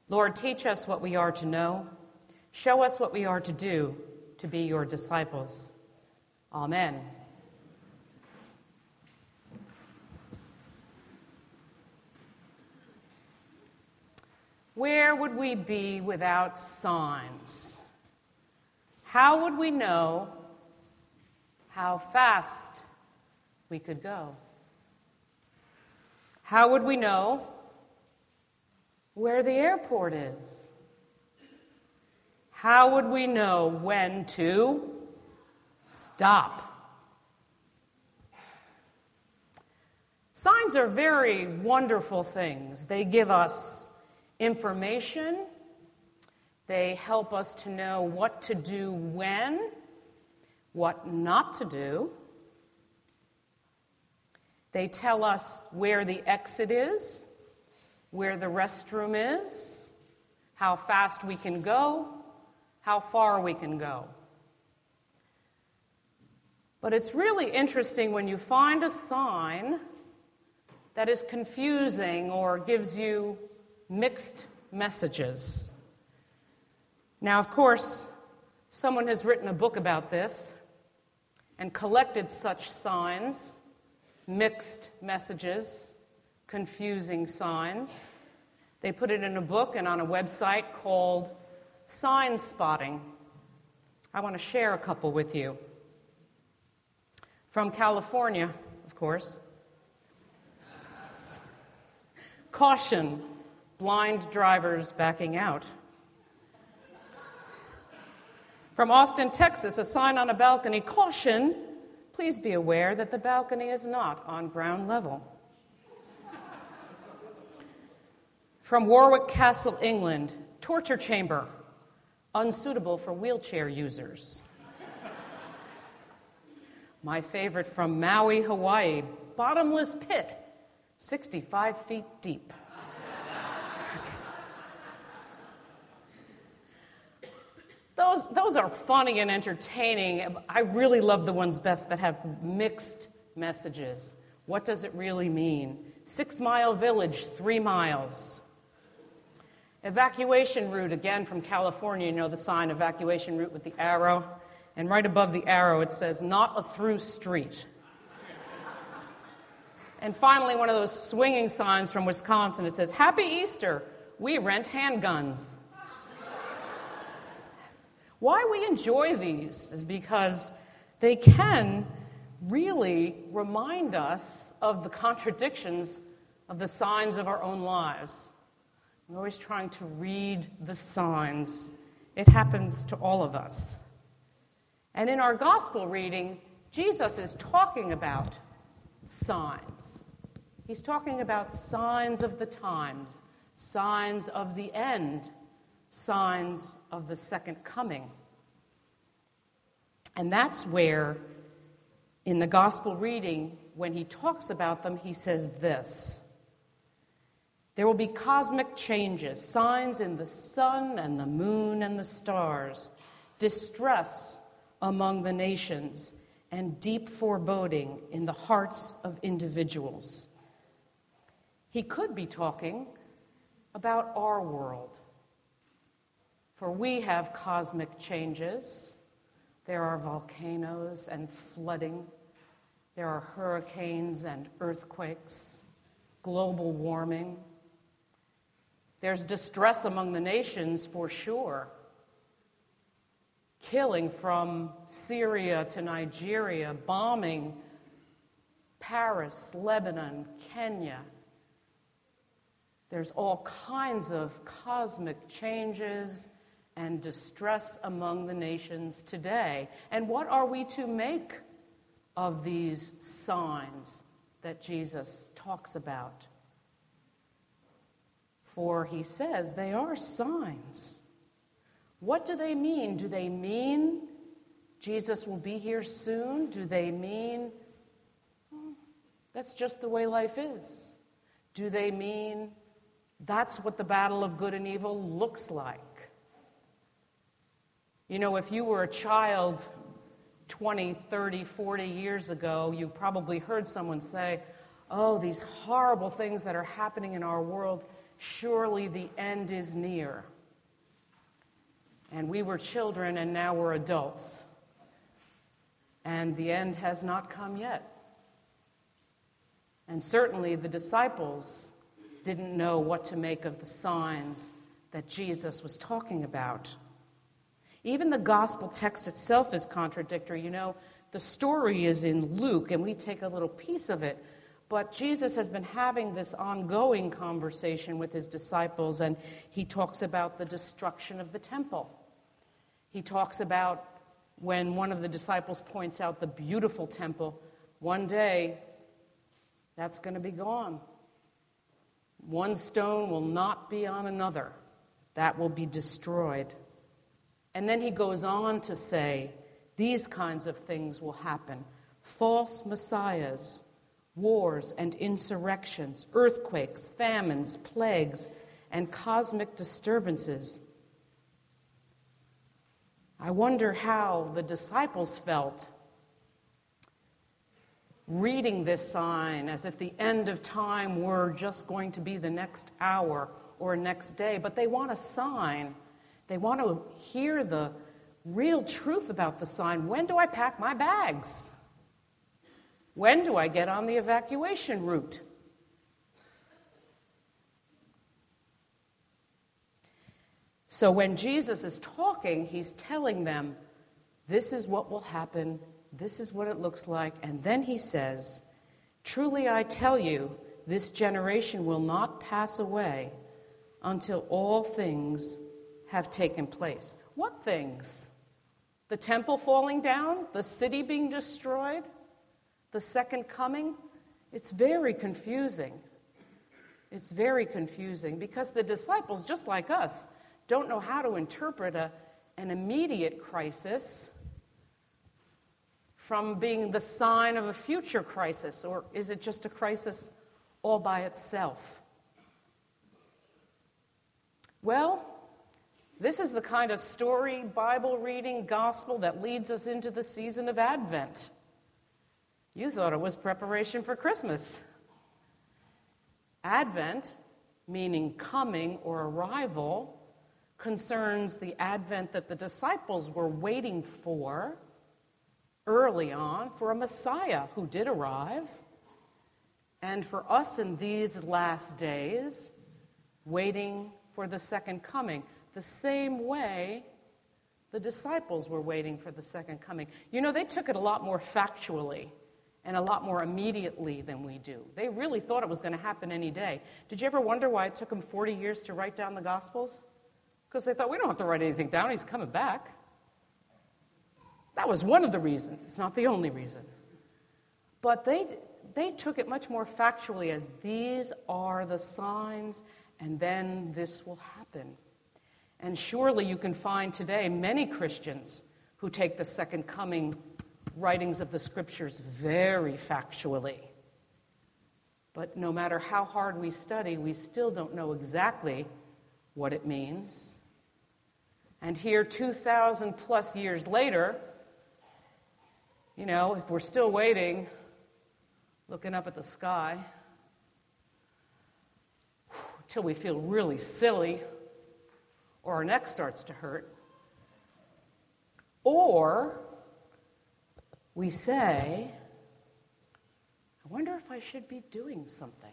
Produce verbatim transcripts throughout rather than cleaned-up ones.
Lord, teach us what we are to know. Show us what we are to do to be your disciples. Amen. Where would we be without signs? How would we know how fast we could go? How would we know where the airport is? How would we know when to stop? Signs are very wonderful things. They give us information. They help us to know what to do when, what not to do. They tell us where the exit is, where the restroom is, how fast we can go, how far we can go. But it's really interesting when you find a sign that is confusing or gives you mixed messages. Now, of course, someone has written a book about this and collected such signs, mixed messages, confusing signs. They put it in a book and on a website called Sign Spotting. I want to share a couple with you. From California, of course. Caution, blind drivers backing out. From Austin, Texas, a sign on a balcony, caution, please be aware that the balcony is not on ground level. From Warwick Castle, England, torture chamber, unsuitable for wheelchair users. My favorite from Maui, Hawaii, bottomless pit, sixty-five feet deep. Those, those are funny and entertaining. I really love the ones best that have mixed messages. What does it really mean? Six-mile village, three miles. Evacuation route, again from California, you know the sign, evacuation route with the arrow. And right above the arrow it says, not a through street. And finally, one of those swinging signs from Wisconsin, it says, Happy Easter, we rent handguns. Why we enjoy these is because they can really remind us of the contradictions of the signs of our own lives. We're always trying to read the signs. It happens to all of us. And in our gospel reading, Jesus is talking about signs. He's talking about signs of the times, signs of the end, signs of the second coming. And that's where, in the gospel reading, when he talks about them, he says this. There will be cosmic changes, signs in the sun and the moon and the stars, distress among the nations, and deep foreboding in the hearts of individuals. He could be talking about our world. For we have cosmic changes. There are volcanoes and flooding. There are hurricanes and earthquakes, global warming. There's distress among the nations for sure. Killing from Syria to Nigeria, bombing Paris, Lebanon, Kenya. There's all kinds of cosmic changes and distress among the nations today. And what are we to make of these signs that Jesus talks about? For he says they are signs. What do they mean? Do they mean Jesus will be here soon? Do they mean well, that's just the way life is? Do they mean that's what the battle of good and evil looks like? You know, if you were a child twenty, thirty, forty years ago, you probably heard someone say, oh, these horrible things that are happening in our world, surely the end is near. And we were children, and now we're adults. And the end has not come yet. And certainly the disciples didn't know what to make of the signs that Jesus was talking about. Even the gospel text itself is contradictory. You know, the story is in Luke, and we take a little piece of it. But Jesus has been having this ongoing conversation with his disciples, and he talks about the destruction of the temple. He talks about when one of the disciples points out the beautiful temple, one day that's going to be gone. One stone will not be on another. That will be destroyed. And then he goes on to say, these kinds of things will happen. False messiahs, wars and insurrections, earthquakes, famines, plagues, and cosmic disturbances. I wonder how the disciples felt reading this sign as if the end of time were just going to be the next hour or next day. But they want a sign. They want to hear the real truth about the sign. When do I pack my bags? When do I get on the evacuation route? So when Jesus is talking, he's telling them, this is what will happen, this is what it looks like, and then he says, truly I tell you, this generation will not pass away until all things have taken place. What things? The temple falling down? The city being destroyed? The second coming? It's very confusing. It's very confusing because the disciples, just like us, don't know how to interpret a, an immediate crisis from being the sign of a future crisis, or is it just a crisis all by itself? Well, this is the kind of story, Bible reading, gospel that leads us into the season of Advent. You thought it was preparation for Christmas. Advent, meaning coming or arrival, concerns the advent that the disciples were waiting for early on, for a Messiah who did arrive, and for us in these last days, waiting for the second coming, the same way the disciples were waiting for the second coming. You know, they took it a lot more factually and a lot more immediately than we do. They really thought it was going to happen any day. Did you ever wonder why it took them forty years to write down the Gospels? Because they thought, we don't have to write anything down, he's coming back. That was one of the reasons. It's not the only reason. But they, they took it much more factually as these are the signs, and then this will happen. And surely you can find today many Christians who take the second coming writings of the Scriptures very factually. But no matter how hard we study, we still don't know exactly what it means. And here, two thousand plus years later, you know, if we're still waiting, looking up at the sky, till we feel really silly, or our neck starts to hurt, or we say, I wonder if I should be doing something.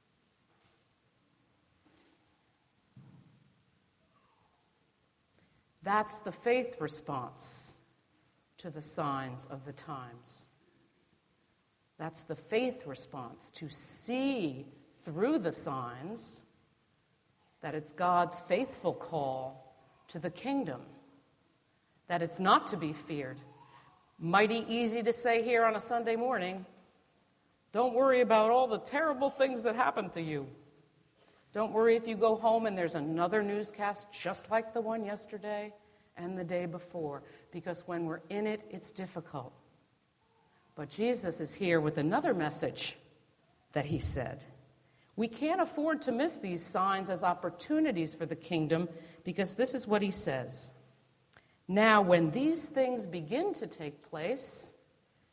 That's the faith response to the signs of the times. That's the faith response to see through the signs that it's God's faithful call to the kingdom, that it's not to be feared. Mighty easy to say here on a Sunday morning, don't worry about all the terrible things that happen to you. Don't worry if you go home and there's another newscast just like the one yesterday and the day before, because when we're in it, it's difficult. But Jesus is here with another message that he said. We can't afford to miss these signs as opportunities for the kingdom, because this is what he says. Now, when these things begin to take place,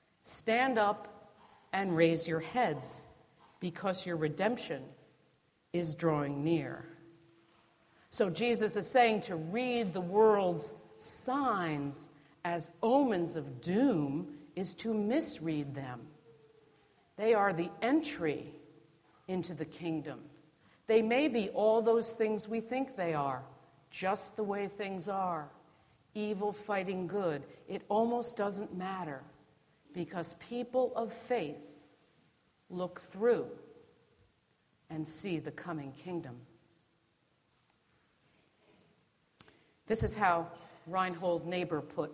stand up and raise your heads, because your redemption is drawing near. So Jesus is saying to read the world's signs as omens of doom is to misread them. They are the entry into the kingdom. They may be all those things we think they are, just the way things are. Evil fighting good. It almost doesn't matter because people of faith look through and see the coming kingdom. This is how Reinhold Niebuhr put,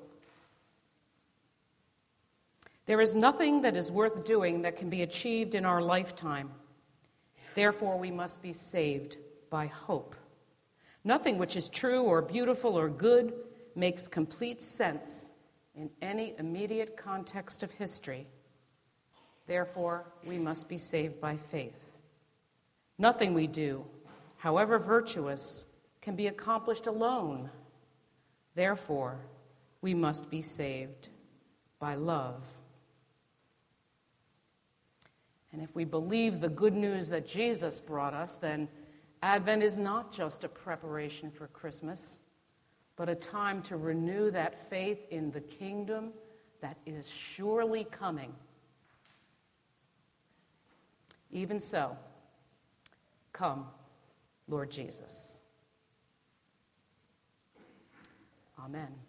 "There is nothing that is worth doing that can be achieved in our lifetime. Therefore, we must be saved by hope. Nothing which is true or beautiful or good makes complete sense in any immediate context of history. Therefore, we must be saved by faith. Nothing we do, however virtuous, can be accomplished alone. Therefore, we must be saved by love." And if we believe the good news that Jesus brought us, then Advent is not just a preparation for Christmas, but a time to renew that faith in the kingdom that is surely coming. Even so, come, Lord Jesus. Amen.